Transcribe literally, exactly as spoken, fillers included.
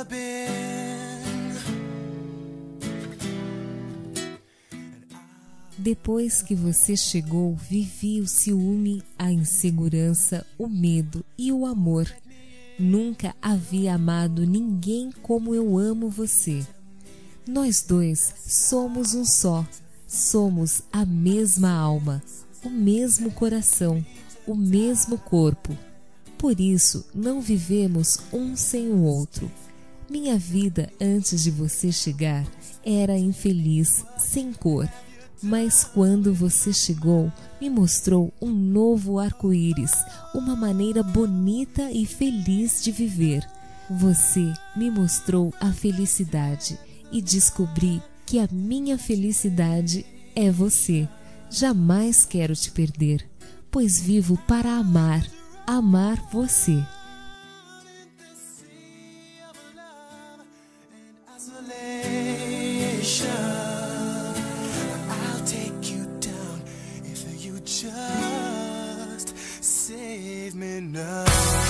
never been. Depois que você chegou, vivi o ciúme, a insegurança, o medo e o amor. Nunca havia amado ninguém como eu amo você. Nós dois somos um só, somos a mesma alma, o mesmo coração, o mesmo corpo. Por isso, não vivemos um sem o outro. Minha vida antes de você chegar era infeliz, sem cor. Mas quando você chegou, me mostrou um novo arco-íris, uma maneira bonita e feliz de viver. Você me mostrou a felicidade e descobri que a minha felicidade é você. Jamais quero te perder, pois vivo para amar, amar você. Just save me now.